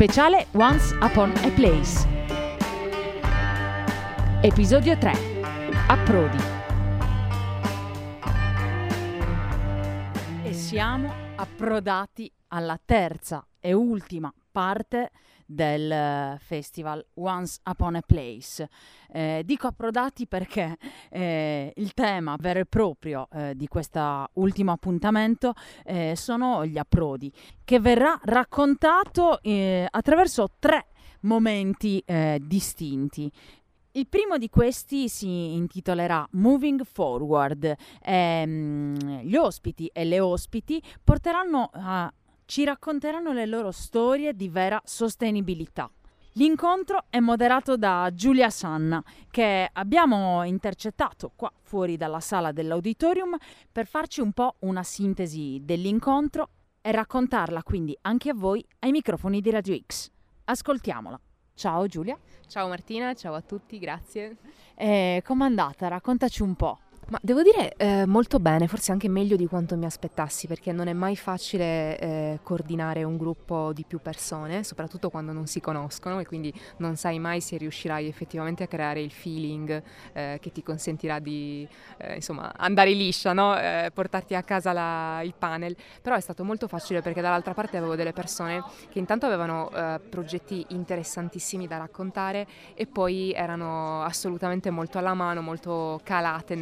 Speciale Once Upon a Place. Episodio 3. Approdi. E siamo approdati alla terza e ultima parte del festival Once Upon a Place. Dico approdati perché il tema vero e proprio di questo ultimo appuntamento sono gli approdi, che verrà raccontato attraverso 3 momenti distinti. Il primo di questi si intitolerà Moving Forward. Gli ospiti e le ospiti ci racconteranno le loro storie di vera sostenibilità. L'incontro è moderato da Giulia Sanna, che abbiamo intercettato qua fuori dalla sala dell'auditorium per farci un po' una sintesi dell'incontro e raccontarla quindi anche a voi ai microfoni di Radio X. Ascoltiamola. Ciao Giulia. Ciao Martina, ciao a tutti, grazie. Com'è andata? Raccontaci un po'. Ma devo dire molto bene, forse anche meglio di quanto mi aspettassi, perché non è mai facile coordinare un gruppo di più persone, soprattutto quando non si conoscono, e quindi non sai mai se riuscirai effettivamente a creare il feeling che ti consentirà di andare liscia, no? Portarti a casa il panel. Però è stato molto facile perché dall'altra parte avevo delle persone che intanto avevano progetti interessantissimi da raccontare e poi erano assolutamente molto alla mano, molto calate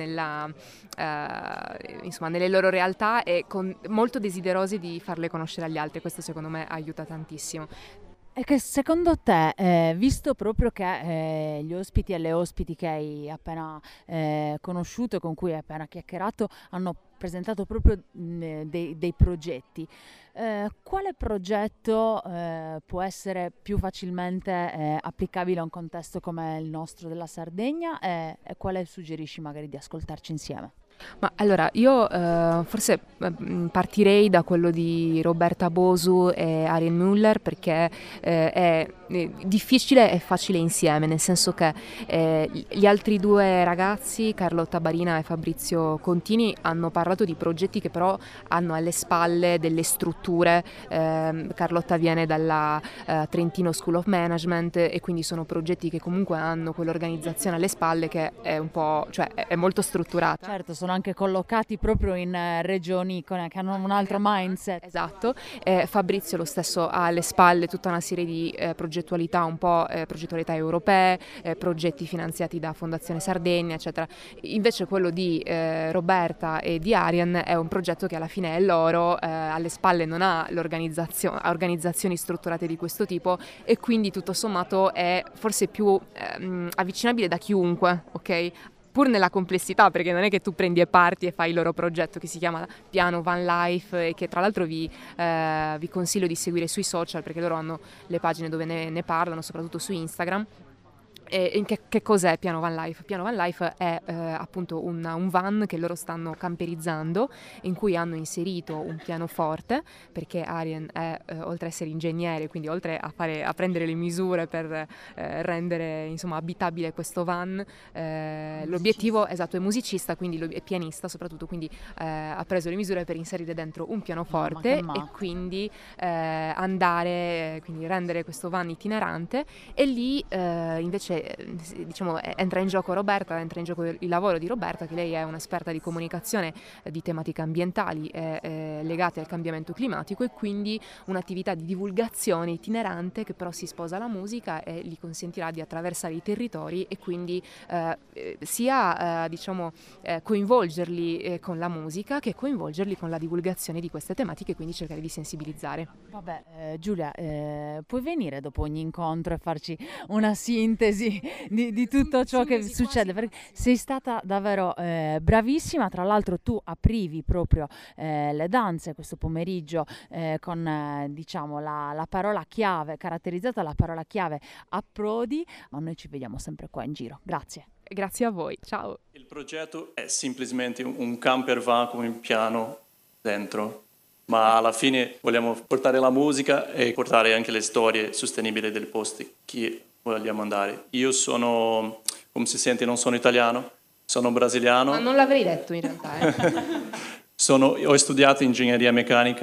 nelle loro realtà e molto desiderosi di farle conoscere agli altri. Questo secondo me aiuta tantissimo. E che secondo te, visto proprio che gli ospiti e le ospiti che hai appena conosciuto e con cui hai appena chiacchierato hanno presentato proprio dei progetti, quale progetto può essere più facilmente applicabile a un contesto come il nostro della Sardegna e quale suggerisci magari di ascoltarci insieme? Ma allora, io forse partirei da quello di Roberta Bosu e Arjen Müller, perché è difficile e facile insieme, nel senso che gli altri 2 ragazzi, Carlotta Barina e Fabrizio Contini, hanno parlato di progetti che però hanno alle spalle delle strutture. Carlotta viene dalla Trentino School of Management e quindi sono progetti che comunque hanno quell'organizzazione alle spalle che è un po', cioè è molto strutturata. Certo, sono anche collocati proprio in regioni che hanno un altro mindset. Esatto, Fabrizio lo stesso ha alle spalle tutta una serie di progettualità, un po' progettualità europee, progetti finanziati da Fondazione Sardegna, eccetera. Invece quello di Roberta e di Arjen è un progetto che alla fine è loro, alle spalle non ha organizzazioni strutturate di questo tipo e quindi tutto sommato è forse più avvicinabile da chiunque, ok? Pur nella complessità, perché non è che tu prendi e parti e fai il loro progetto che si chiama Piano Van Life e che tra l'altro vi consiglio di seguire sui social, perché loro hanno le pagine dove ne parlano, soprattutto su Instagram. E che cos'è Piano Van Life? Piano Van Life è appunto un van che loro stanno camperizzando, in cui hanno inserito un pianoforte, perché Arjen è oltre a essere ingegnere, quindi oltre a prendere le misure per rendere abitabile questo van, l'obiettivo esatto è musicista, quindi è pianista soprattutto, quindi ha preso le misure per inserire dentro un pianoforte e quindi quindi rendere questo van itinerante. E lì invece entra in gioco Roberta, entra in gioco il lavoro di Roberta, che lei è un'esperta di comunicazione di tematiche ambientali legate al cambiamento climatico, e quindi un'attività di divulgazione itinerante che però si sposa alla musica e gli consentirà di attraversare i territori e quindi sia coinvolgerli con la musica che coinvolgerli con la divulgazione di queste tematiche, quindi cercare di sensibilizzare. Vabbè, Giulia, puoi venire dopo ogni incontro e farci una sintesi di tutto ciò che succede, perché sei stata davvero bravissima. Tra l'altro tu aprivi proprio le danze questo pomeriggio con la parola chiave, caratterizzata la parola chiave approdi, ma noi ci vediamo sempre qua in giro. Grazie. Grazie a voi, ciao. Il progetto è semplicemente un camper van con un piano dentro, ma alla fine vogliamo portare la musica e portare anche le storie sostenibili dei posti che vogliamo andare. Io sono, come si sente, non sono italiano, sono brasiliano. Ma non l'avrei detto in realtà. Ho studiato ingegneria meccanica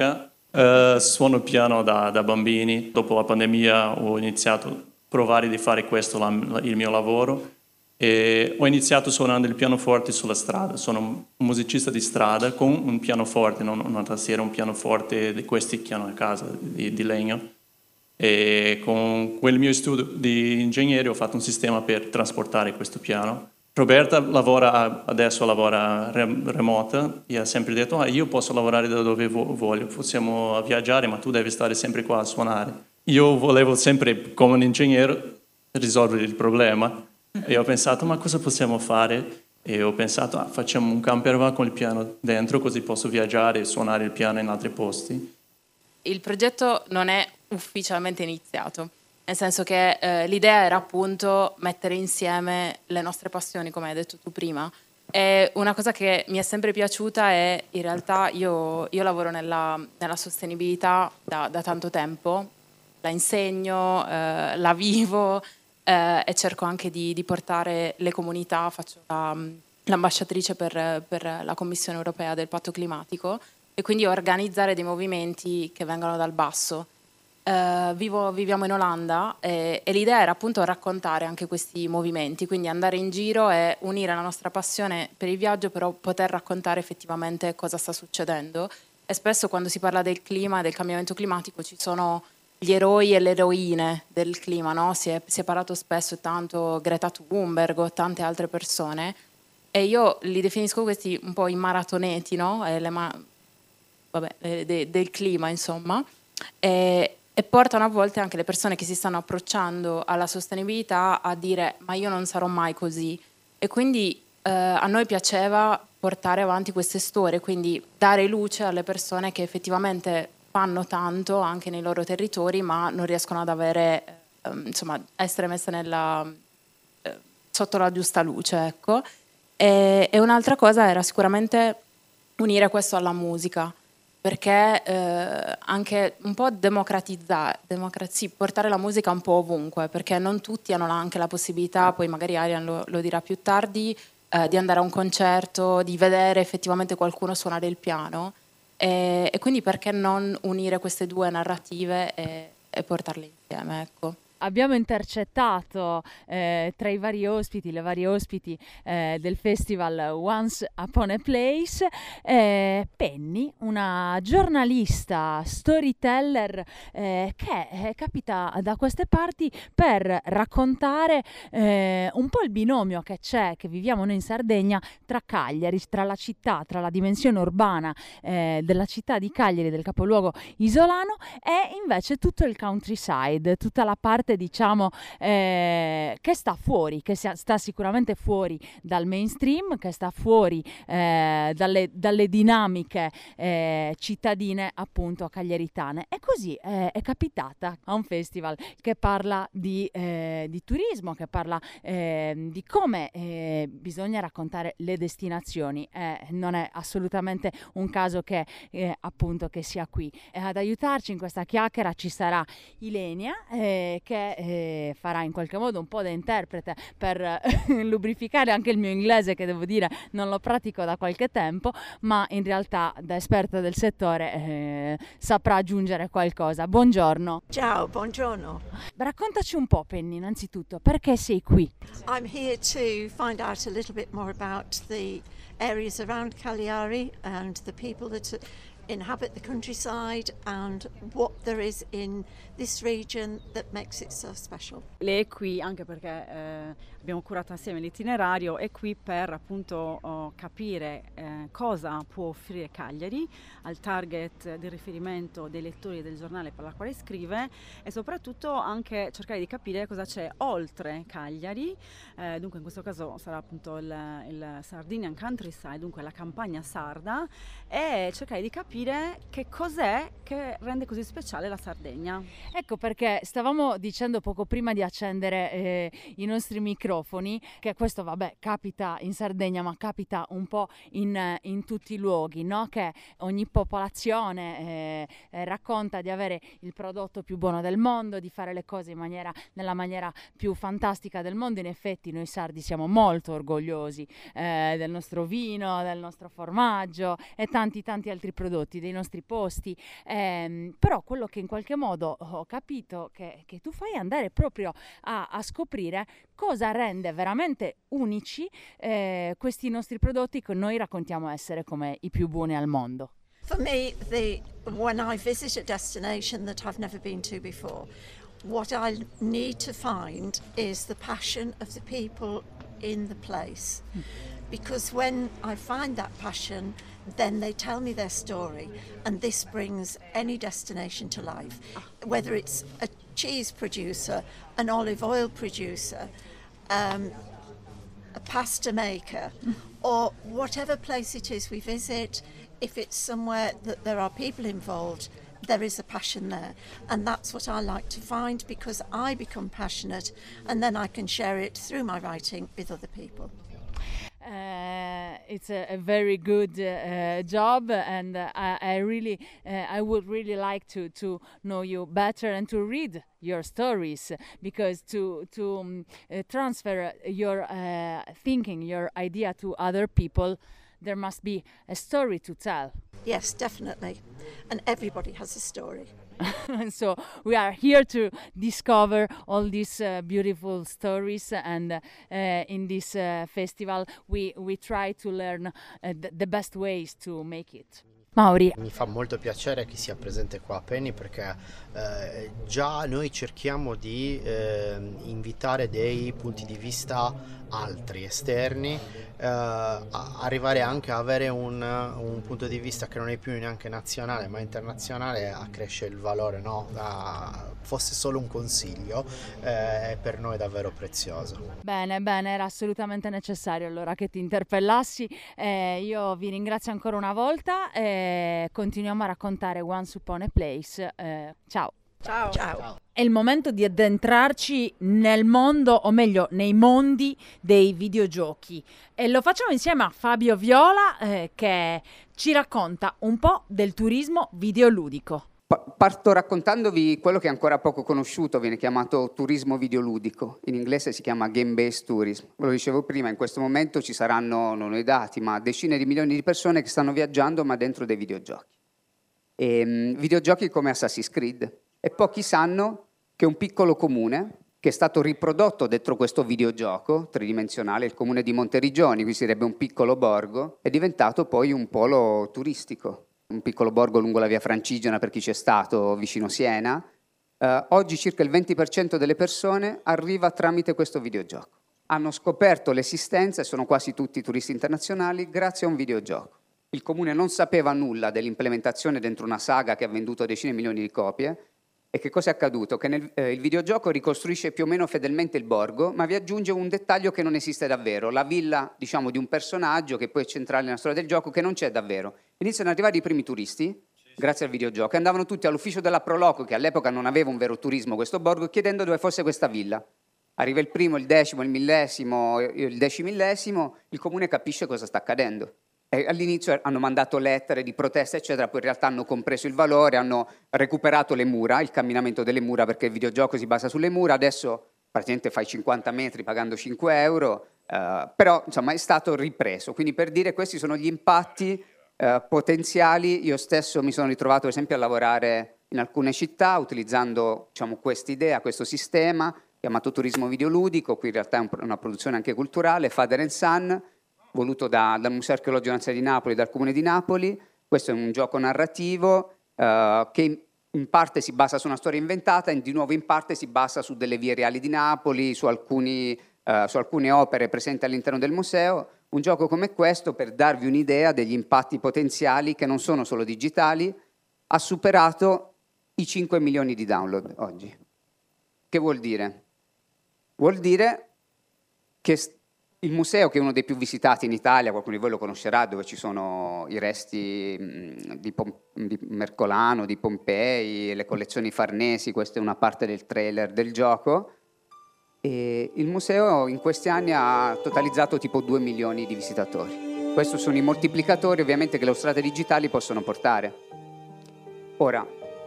Suono il piano da bambini. Dopo la pandemia ho iniziato a provare di fare questo il mio lavoro e ho iniziato suonando il pianoforte sulla strada. Sono un musicista di strada con un pianoforte, non una tastiera, un pianoforte di questi che hanno a casa di legno. E con quel mio studio di ingegnere ho fatto un sistema per trasportare questo piano. Roberta adesso lavora remota e ha sempre detto io posso lavorare da dove voglio, possiamo viaggiare ma tu devi stare sempre qua a suonare. Io volevo sempre come un ingegnere risolvere il problema e ho pensato ma cosa possiamo fare? E ho pensato facciamo un camper van con il piano dentro così posso viaggiare e suonare il piano in altri posti. Il progetto non è ufficialmente iniziato. Nel senso che l'idea era appunto mettere insieme le nostre passioni, come hai detto tu prima. E una cosa che mi è sempre piaciuta è, in realtà, io lavoro nella sostenibilità da tanto tempo, la insegno, la vivo e cerco anche di portare le comunità, faccio l'ambasciatrice per la Commissione Europea del Patto Climatico e quindi organizzare dei movimenti che vengono dal basso. Viviamo in Olanda e l'idea era appunto raccontare anche questi movimenti, quindi andare in giro e unire la nostra passione per il viaggio, però poter raccontare effettivamente cosa sta succedendo. E spesso quando si parla del clima e del cambiamento climatico ci sono gli eroi e le eroine del clima, no? Si è parlato spesso e tanto Greta Thunberg o tante altre persone e io li definisco questi un po' i maratoneti, no? Del clima, insomma. E portano a volte anche le persone che si stanno approcciando alla sostenibilità a dire ma io non sarò mai così e quindi a noi piaceva portare avanti queste storie, quindi dare luce alle persone che effettivamente fanno tanto anche nei loro territori ma non riescono ad avere essere messe sotto la giusta luce, ecco. E un'altra cosa era sicuramente unire questo alla musica, perché anche un po' portare la musica un po' ovunque, perché non tutti hanno anche la possibilità, poi magari Arian lo dirà più tardi, di andare a un concerto, di vedere effettivamente qualcuno suonare il piano e quindi perché non unire queste due narrative e portarle insieme, ecco. Abbiamo intercettato tra i vari ospiti, le varie ospiti del festival Once Upon a Place, Penny, una giornalista, storyteller che capita da queste parti per raccontare un po' il binomio che c'è, che viviamo noi in Sardegna, tra Cagliari, tra la città, tra la dimensione urbana della città di Cagliari, del capoluogo isolano, e invece tutto il countryside, tutta la parte diciamo che sta fuori, che sta sicuramente fuori dal mainstream, che sta fuori dalle dinamiche cittadine appunto cagliaritane. E così è capitata a un festival che parla di turismo, che parla di come bisogna raccontare le destinazioni. Non è assolutamente un caso che appunto che sia qui. Ad aiutarci in questa chiacchiera ci sarà Ilenia che farà in qualche modo un po' da interprete per lubrificare anche il mio inglese, che devo dire non lo pratico da qualche tempo, ma in realtà da esperta del settore saprà aggiungere qualcosa. Buongiorno. Ciao, buongiorno. Raccontaci un po', Penny, innanzitutto, perché sei qui? I'm here to find out a little bit more about the areas around Cagliari and the people that inhabit the countryside and what there is in this region that makes it so special. Lei è qui anche perché abbiamo curato assieme l'itinerario, è qui per appunto capire cosa può offrire Cagliari al target di riferimento dei lettori del giornale per la quale scrive e soprattutto anche cercare di capire cosa c'è oltre Cagliari, dunque in questo caso sarà appunto il Sardinian Countryside, dunque la campagna sarda, e cercare di capire che cos'è che rende così speciale la Sardegna. Ecco perché stavamo dicendo poco prima di accendere i nostri microfoni che questo capita in Sardegna, ma capita un po' in tutti i luoghi, no? Che ogni popolazione racconta di avere il prodotto più buono del mondo, di fare le cose nella maniera più fantastica del mondo. In effetti noi sardi siamo molto orgogliosi del nostro vino, del nostro formaggio e tanti altri prodotti. prodotti, dei nostri posti, però quello che in qualche modo ho capito che tu fai è andare proprio a scoprire cosa rende veramente unici questi nostri prodotti che noi raccontiamo essere come i più buoni al mondo. For me, when I visit a destination that I've never been to before, what I need to find is the passion of the people in the place. Because when I find that passion, then they tell me their story, and this brings any destination to life. Whether it's a cheese producer, an olive oil producer, a pasta maker, or whatever place it is we visit, if it's somewhere that there are people involved, there is a passion there, and that's what I like to find, because I become passionate and then I can share it through my writing with other people. It's a very good job, and I would really like to know you better and to read your stories, because to transfer your thinking, your idea to other people, there must be a story to tell. Yes, definitely. And everybody has a story. So we are here to discover all these beautiful stories, and in this festival we try to learn the best ways to make it. Mauri. Mi fa molto piacere che sia presente qua Penny, perché già noi cerchiamo di invitare dei punti di vista altri, esterni, arrivare anche a avere un punto di vista che non è più neanche nazionale ma internazionale, accresce il valore, no? Fosse solo un consiglio, è per noi davvero prezioso. Bene, era assolutamente necessario allora che ti interpellassi. Io vi ringrazio ancora una volta e continuiamo a raccontare Once Upon a Place. Ciao. Ciao. Ciao. È il momento di addentrarci nel mondo, o meglio nei mondi dei videogiochi, e lo facciamo insieme a Fabio Viola che ci racconta un po' del turismo videoludico. Parto raccontandovi quello che è ancora poco conosciuto, viene chiamato turismo videoludico, in inglese si chiama game-based tourism. Ve lo dicevo prima, in questo momento ci saranno, non ho i dati, ma decine di milioni di persone che stanno viaggiando ma dentro dei videogiochi. Videogiochi come Assassin's Creed. E pochi sanno che un piccolo comune, che è stato riprodotto dentro questo videogioco tridimensionale, il comune di Monteriggioni, qui sarebbe un piccolo borgo, è diventato poi un polo turistico. Un piccolo borgo lungo la via Francigena, per chi c'è stato, vicino Siena. Oggi circa il 20% delle persone arriva tramite questo videogioco. Hanno scoperto l'esistenza, e sono quasi tutti turisti internazionali, grazie a un videogioco. Il comune non sapeva nulla dell'implementazione dentro una saga che ha venduto decine di milioni di copie. E che cosa è accaduto? Che il videogioco ricostruisce più o meno fedelmente il borgo, ma vi aggiunge un dettaglio che non esiste davvero, la villa, diciamo, di un personaggio che poi è centrale nella storia del gioco, che non c'è davvero. Iniziano ad arrivare i primi turisti, grazie al videogioco, e andavano tutti all'ufficio della Proloco, che all'epoca non aveva un vero turismo questo borgo, chiedendo dove fosse questa villa. Arriva il primo, il decimo, il millesimo, il decimillesimo, il comune capisce cosa sta accadendo. E all'inizio hanno mandato lettere di protesta, eccetera, poi in realtà hanno compreso il valore, hanno recuperato le mura, il camminamento delle mura, perché il videogioco si basa sulle mura, adesso praticamente fai 50 metri pagando 5 euro, però insomma è stato ripreso. Quindi per dire, questi sono gli impatti potenziali. Io stesso mi sono ritrovato per esempio a lavorare in alcune città utilizzando, diciamo, quest'idea, questo sistema chiamato turismo videoludico, qui in realtà è una produzione anche culturale, Father and Son, voluto dal Museo Archeologico Nazionale di Napoli e dal Comune di Napoli. Questo è un gioco narrativo che in parte si basa su una storia inventata e di nuovo in parte si basa su delle vie reali di Napoli, su alcune opere presenti all'interno del museo. Un gioco come questo, per darvi un'idea degli impatti potenziali che non sono solo digitali, ha superato i 5 milioni di download oggi. Che vuol dire? Vuol dire che il museo, che è uno dei più visitati in Italia, qualcuno di voi lo conoscerà, dove ci sono i resti di Mercolano, di Pompei, le collezioni Farnesi, questa è una parte del trailer del gioco, e il museo in questi anni ha totalizzato tipo 2 milioni di visitatori. Questi sono i moltiplicatori ovviamente che le strade digitali possono portare. Ora,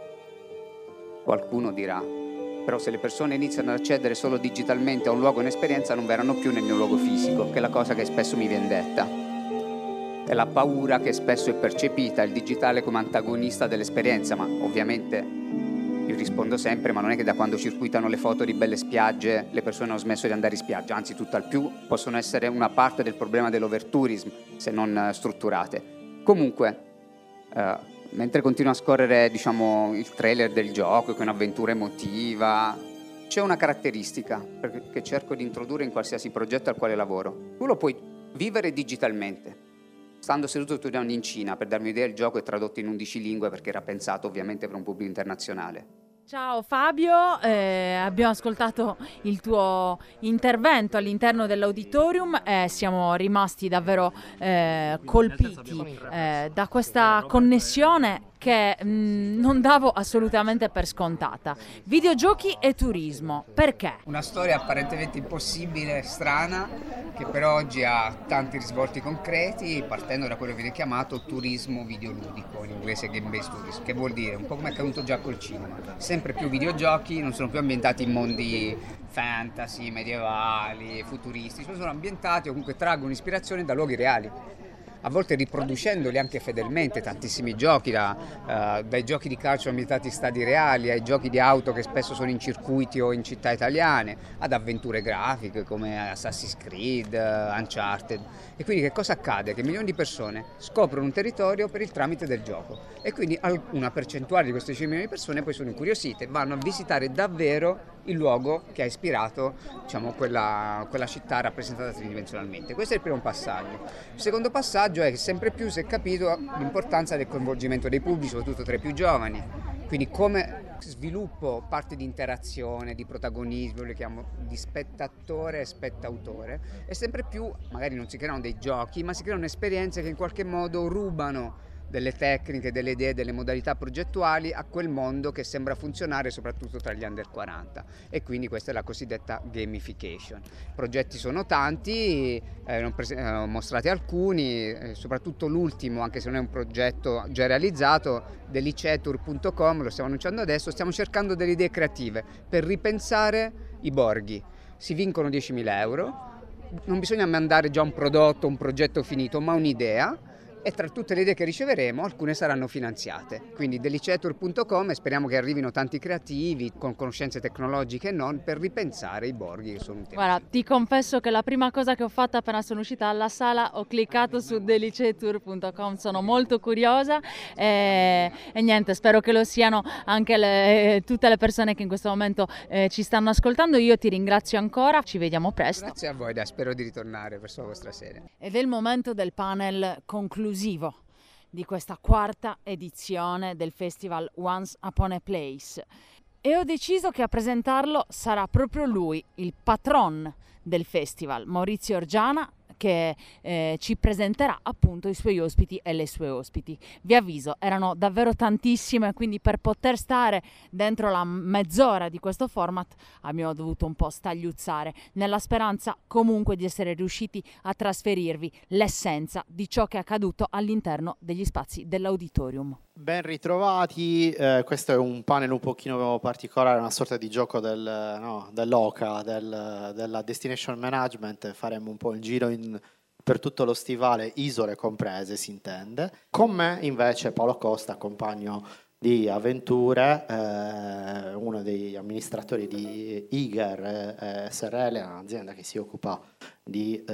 qualcuno dirà, però se le persone iniziano ad accedere solo digitalmente a un luogo e un'esperienza non verranno più nel mio luogo fisico, che è la cosa che spesso mi viene detta. è la paura che spesso è percepita, il digitale come antagonista dell'esperienza, ma ovviamente io rispondo sempre, ma non è che da quando circuitano le foto di belle spiagge le persone hanno smesso di andare in spiaggia, anzi tutt'al più possono essere una parte del problema dell'overtourism se non strutturate. Comunque, mentre continua a scorrere, diciamo, il trailer del gioco, che è un'avventura emotiva, c'è una caratteristica che cerco di introdurre in qualsiasi progetto al quale lavoro. Tu lo puoi vivere digitalmente. Stando seduto studiando in Cina, per darmi un'idea, il gioco è tradotto in 11 lingue perché era pensato ovviamente per un pubblico internazionale. Ciao Fabio, abbiamo ascoltato il tuo intervento all'interno dell'auditorium e siamo rimasti davvero colpiti da questa connessione che non davo assolutamente per scontata. Videogiochi e turismo, perché? Una storia apparentemente impossibile, strana, che però oggi ha tanti risvolti concreti, partendo da quello che viene chiamato turismo videoludico, in inglese game-based tourism, che vuol dire, un po' come è accaduto già col cinema, sempre più videogiochi non sono più ambientati in mondi fantasy, medievali, futuristici, sono ambientati o comunque traggono ispirazione da luoghi reali, a volte riproducendoli anche fedelmente, tantissimi giochi, dai giochi di calcio ambientati in stadi reali, ai giochi di auto che spesso sono in circuiti o in città italiane, ad avventure grafiche come Assassin's Creed, Uncharted. E quindi che cosa accade? Che milioni di persone scoprono un territorio per il tramite del gioco e quindi una percentuale di queste 10 milioni di persone poi sono incuriosite, vanno a visitare davvero il luogo che ha ispirato, diciamo, quella città rappresentata tridimensionalmente. Questo è il primo passaggio. Il secondo passaggio è che sempre più si è capito l'importanza del coinvolgimento dei pubblici, soprattutto tra i più giovani, quindi come sviluppo parte di interazione, di protagonismo, lo chiamo di spettatore e spettautore, e sempre più magari non si creano dei giochi, ma si creano esperienze che in qualche modo rubano delle tecniche, delle idee, delle modalità progettuali a quel mondo che sembra funzionare soprattutto tra gli under 40, e quindi questa è la cosiddetta gamification. I progetti sono tanti, ho mostrati alcuni, soprattutto l'ultimo, anche se non è un progetto già realizzato, dell'Icetur.com, lo stiamo annunciando adesso, stiamo cercando delle idee creative per ripensare i borghi. Si vincono 10.000 euro, non bisogna mandare già un prodotto, un progetto finito, ma un'idea, e tra tutte le idee che riceveremo alcune saranno finanziate. Quindi dell'Icetur.com, e speriamo che arrivino tanti creativi con conoscenze tecnologiche e non, per ripensare i borghi che sono un tema. Guarda, ti confesso che la prima cosa che ho fatto appena sono uscita dalla sala, ho cliccato su dell'Icetur.com, sono molto curiosa e niente, spero che lo siano anche tutte le persone che in questo momento ci stanno ascoltando. Io ti ringrazio ancora, ci vediamo presto. Grazie a voi, spero di ritornare verso la vostra sede. Ed è il momento del panel conclusivo di questa quarta edizione del festival Once Upon a Place, e ho deciso che a presentarlo sarà proprio lui, il patron del festival, Maurizio Orgiana, che ci presenterà appunto i suoi ospiti e le sue ospiti. Vi avviso, erano davvero tantissime, quindi per poter stare dentro la mezz'ora di questo format abbiamo dovuto un po' stagliuzzare, nella speranza comunque di essere riusciti a trasferirvi l'essenza di ciò che è accaduto all'interno degli spazi dell'auditorium. Ben ritrovati, questo è un panel un pochino particolare, una sorta di gioco dell'OCA, della Destination Management. Faremo un po' il giro per tutto lo stivale, isole comprese si intende. Con me invece Paolo Costa, compagno di avventure, uno degli amministratori di Iger SRL, un'azienda che si occupa di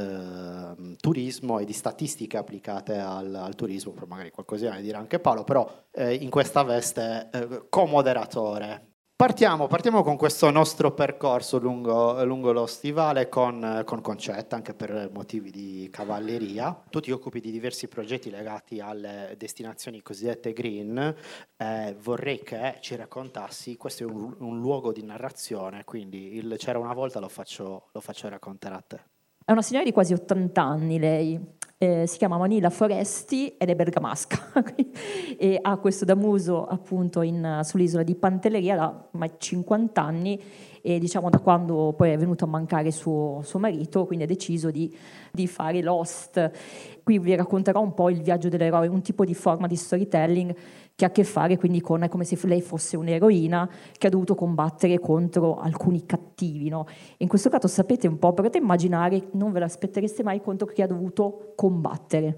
turismo e di statistiche applicate al turismo, però magari qualcosina ne dirà anche Paolo, però in questa veste co-moderatore. Partiamo con questo nostro percorso lungo lo stivale con Concetta, anche per motivi di cavalleria. Tu ti occupi di diversi progetti legati alle destinazioni cosiddette green. Vorrei che ci raccontassi, questo è un luogo di narrazione, quindi c'era una volta lo faccio raccontare a te. È una signora di quasi 80 anni lei, si chiama Manila Foresti ed è bergamasca e ha questo damuso appunto sull'isola di Pantelleria da ormai 50 anni, e diciamo da quando poi è venuto a mancare suo marito, quindi ha deciso di fare Lost. Qui vi racconterò un po' il viaggio dell'eroe, un tipo di forma di storytelling che ha a che fare quindi con, è come se lei fosse un'eroina che ha dovuto combattere contro alcuni cattivi, no? In questo caso sapete un po', potete immaginare, non ve l'aspettereste mai, contro chi ha dovuto combattere.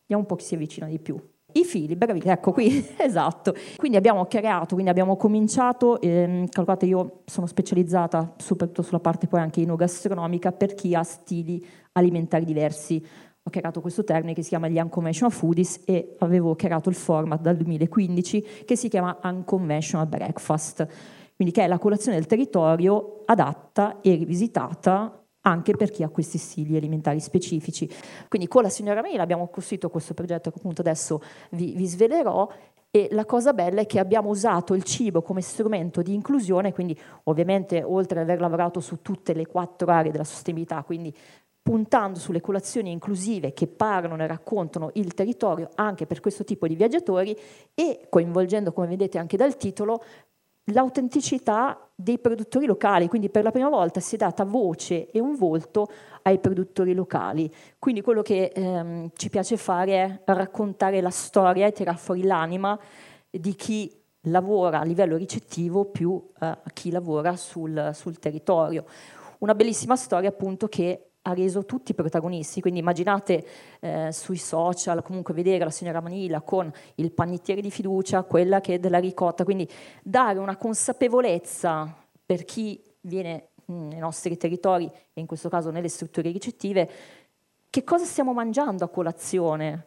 Vediamo un po' chi si avvicina di più. I fili, bravi, ecco qui, esatto. Quindi abbiamo cominciato, calcolate, io sono specializzata soprattutto sulla parte poi anche enogastronomica per chi ha stili alimentari diversi. Ho creato questo termine che si chiama gli Unconventional Foodies e avevo creato il format dal 2015 che si chiama Unconventional Breakfast, quindi che è la colazione del territorio adatta e rivisitata anche per chi ha questi stili alimentari specifici. Quindi con la signora Maila abbiamo costruito questo progetto che appunto adesso vi svelerò, e la cosa bella è che abbiamo usato il cibo come strumento di inclusione, quindi ovviamente oltre ad aver lavorato su tutte le 4 aree della sostenibilità, quindi puntando sulle colazioni inclusive che parlano e raccontano il territorio anche per questo tipo di viaggiatori, e coinvolgendo, come vedete anche dal titolo, l'autenticità dei produttori locali, quindi per la prima volta si è data voce e un volto ai produttori locali. Quindi quello che ci piace fare è raccontare la storia e tirare fuori l'anima di chi lavora a livello ricettivo più chi lavora sul territorio. Una bellissima storia appunto che ha reso tutti protagonisti, quindi immaginate sui social comunque vedere la signora Manila con il panettiere di fiducia, quella che è della ricotta, quindi dare una consapevolezza per chi viene nei nostri territori e in questo caso nelle strutture ricettive, che cosa stiamo mangiando a colazione.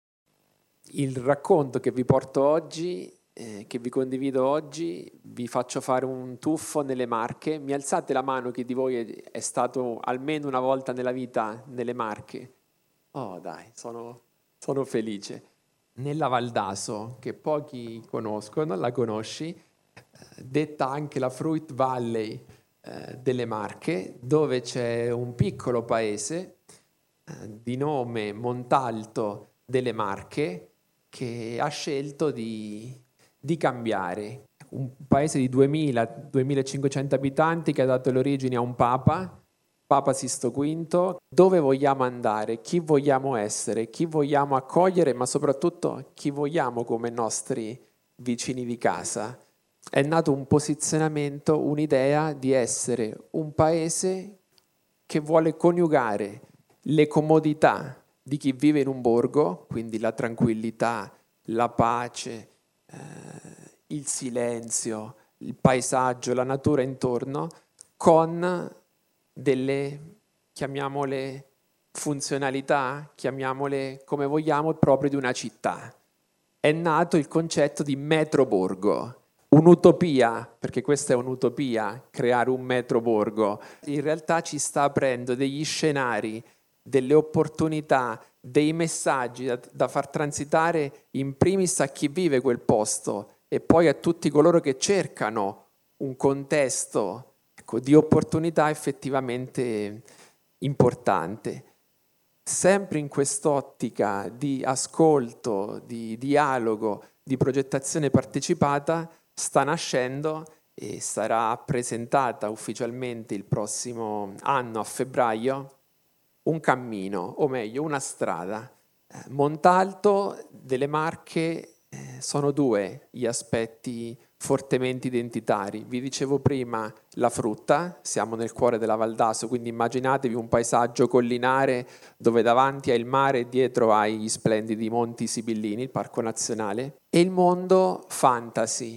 Il racconto che vi porto oggi, che vi condivido oggi, vi faccio fare un tuffo nelle Marche. Mi alzate la mano chi di voi è stato almeno una volta nella vita nelle Marche? Oh dai, sono felice. Nella Val d'Aso, che pochi conoscono, la conosci, detta anche la Fruit Valley delle Marche, dove c'è un piccolo paese di nome Montalto delle Marche che ha scelto di cambiare. Un paese di 2.000-2.500 abitanti che ha dato l'origine a un Papa Sisto V. Dove vogliamo andare? Chi vogliamo essere? Chi vogliamo accogliere? Ma soprattutto chi vogliamo come nostri vicini di casa? È nato un posizionamento, un'idea di essere un paese che vuole coniugare le comodità di chi vive in un borgo, quindi la tranquillità, la pace, il silenzio, il paesaggio, la natura intorno, con delle, chiamiamole funzionalità, chiamiamole come vogliamo, proprio di una città. È nato il concetto di metroborgo, un'utopia, perché questa è un'utopia, creare un metroborgo. In realtà ci sta aprendo degli scenari, delle opportunità, dei messaggi da far transitare in primis a chi vive quel posto e poi a tutti coloro che cercano un contesto di opportunità effettivamente importante. Sempre in quest'ottica di ascolto, di dialogo, di progettazione partecipata, sta nascendo e sarà presentata ufficialmente il prossimo anno a febbraio un cammino, o meglio una strada. Montalto delle Marche sono 2 gli aspetti fortemente identitari. Vi dicevo prima la frutta, siamo nel cuore della Val d'Aso, quindi immaginatevi un paesaggio collinare dove davanti hai il mare e dietro hai gli splendidi Monti Sibillini, il Parco Nazionale, e il mondo fantasy.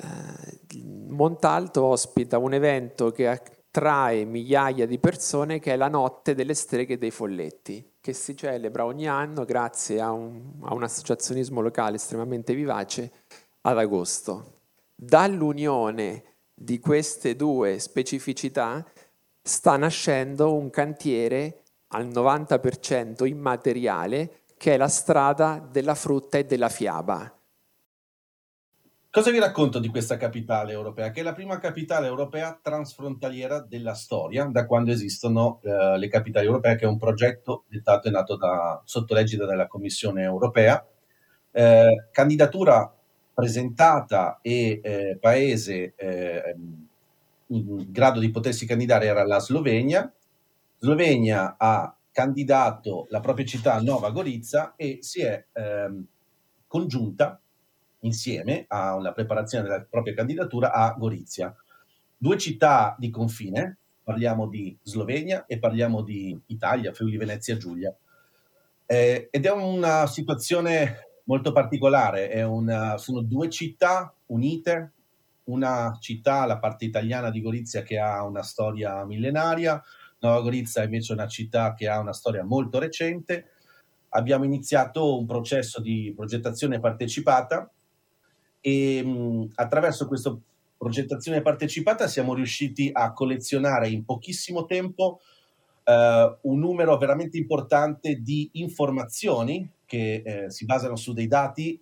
Montalto ospita un evento che attrae migliaia di persone, che è la Notte delle Streghe dei Folletti, che si celebra ogni anno grazie a un associazionismo locale estremamente vivace ad agosto. Dall'unione di queste 2 specificità sta nascendo un cantiere al 90% immateriale, che è la strada della frutta e della fiaba. Cosa vi racconto di questa capitale europea? Che è la prima capitale europea transfrontaliera della storia, da quando esistono le capitali europee, che è un progetto dettato e nato sotto l'egida della Commissione europea. Candidatura presentata e paese in grado di potersi candidare era la Slovenia. Slovenia ha candidato la propria città Nova Gorica e si è congiunta insieme alla preparazione della propria candidatura a Gorizia. 2 città di confine, parliamo di Slovenia e parliamo di Italia, Friuli Venezia Giulia. Ed è una situazione molto particolare, sono due città unite, una città, la parte italiana di Gorizia, che ha una storia millenaria, Nova Gorizia invece è una città che ha una storia molto recente. Abbiamo iniziato un processo di progettazione partecipata e attraverso questa progettazione partecipata siamo riusciti a collezionare in pochissimo tempo un numero veramente importante di informazioni che si basano su dei dati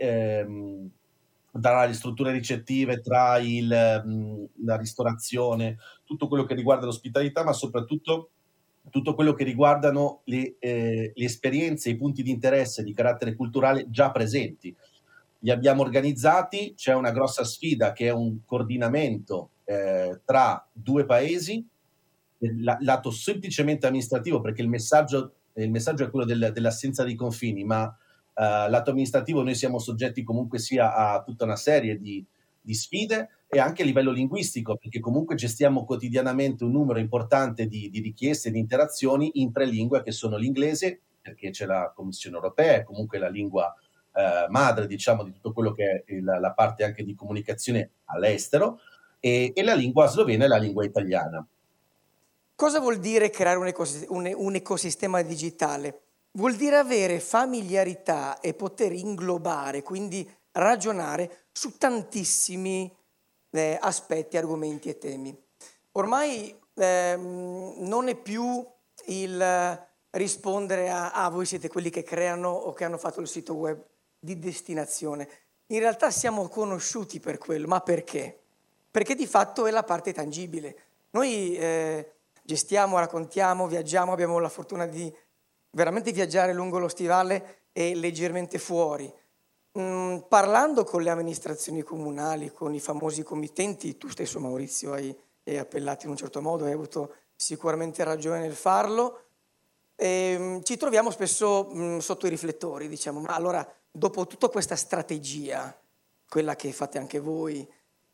tra le strutture ricettive, tra la ristorazione, tutto quello che riguarda l'ospitalità, ma soprattutto tutto quello che riguardano le esperienze, i punti di interesse di carattere culturale già presenti. Li abbiamo organizzati, c'è una grossa sfida che è un coordinamento tra due paesi, lato semplicemente amministrativo, perché il messaggio è quello dell'assenza di confini, ma lato amministrativo noi siamo soggetti comunque sia a tutta una serie di sfide, e anche a livello linguistico, perché comunque gestiamo quotidianamente un numero importante di richieste e di interazioni in 3 lingue, che sono l'inglese, perché c'è la Commissione europea, è comunque la lingua madre, diciamo, di tutto quello che è la parte anche di comunicazione all'estero, e la lingua slovena e la lingua italiana. Cosa vuol dire creare un ecosistema digitale? Vuol dire avere familiarità e poter inglobare, quindi ragionare su tantissimi aspetti, argomenti e temi. Ormai non è più il rispondere a voi siete quelli che creano o che hanno fatto il sito web di destinazione. In realtà siamo conosciuti per quello, ma perché? Perché di fatto è la parte tangibile. Noi gestiamo, raccontiamo, viaggiamo, abbiamo la fortuna di veramente viaggiare lungo lo stivale e leggermente fuori. Parlando con le amministrazioni comunali, con i famosi committenti, tu stesso Maurizio hai appellato in un certo modo, hai avuto sicuramente ragione nel farlo, ci troviamo spesso sotto i riflettori, diciamo, ma allora dopo tutta questa strategia, quella che fate anche voi,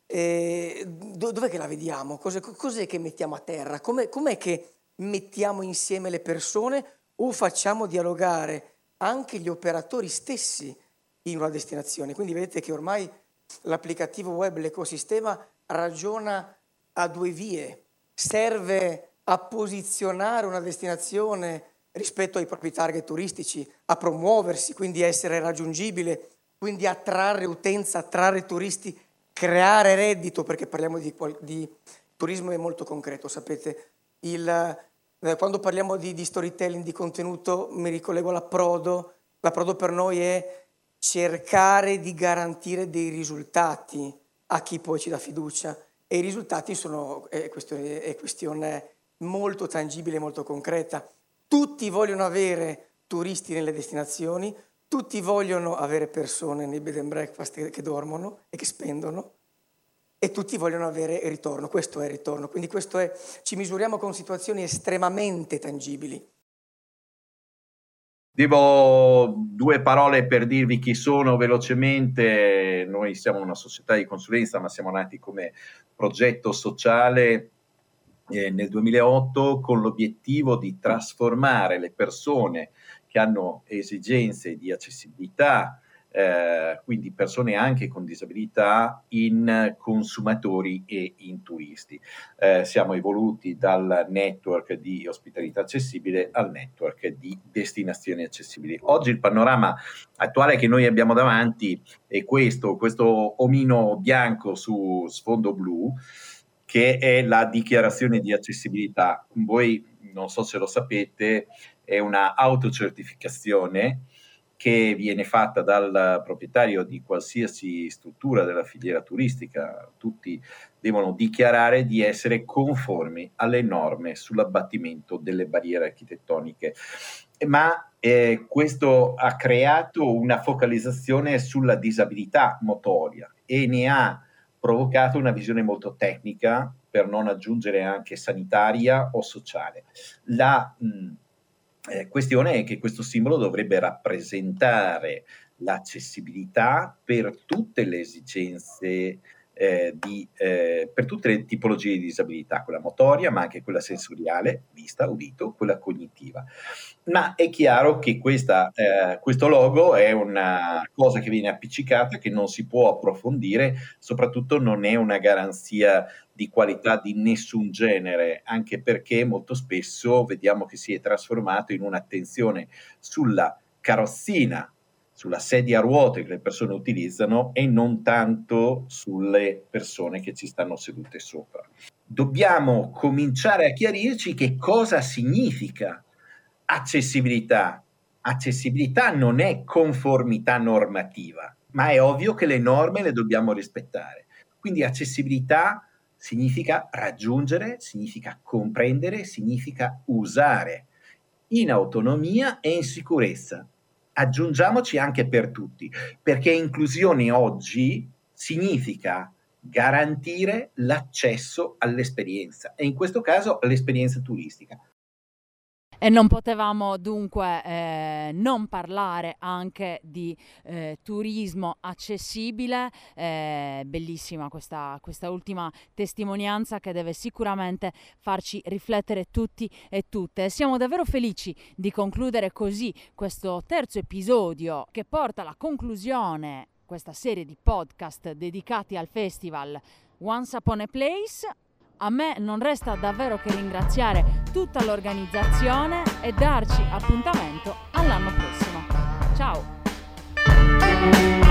dov'è che la vediamo? Cos'è che mettiamo a terra? Com'è che mettiamo insieme le persone o facciamo dialogare anche gli operatori stessi in una destinazione? Quindi vedete che ormai l'applicativo web, l'ecosistema ragiona a 2 vie, serve a posizionare una destinazione rispetto ai propri target turistici, a promuoversi, quindi essere raggiungibile, quindi attrarre utenza, attrarre turisti, creare reddito, perché parliamo di turismo è molto concreto, sapete. Quando parliamo di storytelling, di contenuto, mi ricollego all'approdo. L'approdo per noi è cercare di garantire dei risultati a chi poi ci dà fiducia, e i risultati è questione molto tangibile, molto concreta. Tutti vogliono avere turisti nelle destinazioni, tutti vogliono avere persone nei bed and breakfast che dormono e che spendono, e tutti vogliono avere ritorno. Questo è il ritorno, quindi ci misuriamo con situazioni estremamente tangibili. Devo 2 parole per dirvi chi sono velocemente. Noi siamo una società di consulenza, ma siamo nati come progetto sociale nel 2008 con l'obiettivo di trasformare le persone che hanno esigenze di accessibilità, quindi persone anche con disabilità, in consumatori e in turisti. Siamo evoluti dal network di ospitalità accessibile al network di destinazioni accessibili. Oggi il panorama attuale che noi abbiamo davanti è questo omino bianco su sfondo blu, che è la dichiarazione di accessibilità. Voi, non so se lo sapete, è una autocertificazione che viene fatta dal proprietario di qualsiasi struttura della filiera turistica. Tutti devono dichiarare di essere conformi alle norme sull'abbattimento delle barriere architettoniche. Ma questo ha creato una focalizzazione sulla disabilità motoria e ne ha provocato una visione molto tecnica, per non aggiungere anche sanitaria o sociale. La questione è che questo simbolo dovrebbe rappresentare l'accessibilità per tutte le esigenze per tutte le tipologie di disabilità, quella motoria, ma anche quella sensoriale, vista, udito, quella cognitiva. Ma è chiaro che questo logo è una cosa che viene appiccicata, che non si può approfondire, soprattutto non è una garanzia di qualità di nessun genere, anche perché molto spesso vediamo che si è trasformato in un'attenzione sulla carrozzina, sulla sedia a ruote che le persone utilizzano e non tanto sulle persone che ci stanno sedute sopra. Dobbiamo cominciare a chiarirci che cosa significa accessibilità. Accessibilità non è conformità normativa, ma è ovvio che le norme le dobbiamo rispettare. Quindi accessibilità significa raggiungere, significa comprendere, significa usare in autonomia e in sicurezza. Aggiungiamoci anche per tutti, perché inclusione oggi significa garantire l'accesso all'esperienza e in questo caso all'esperienza turistica. E non potevamo dunque non parlare anche di turismo accessibile. Bellissima questa ultima testimonianza che deve sicuramente farci riflettere tutti e tutte. Siamo davvero felici di concludere così questo terzo episodio che porta alla conclusione questa serie di podcast dedicati al festival Once Upon a Place. A me non resta davvero che ringraziare tutta l'organizzazione e darci appuntamento all'anno prossimo. Ciao!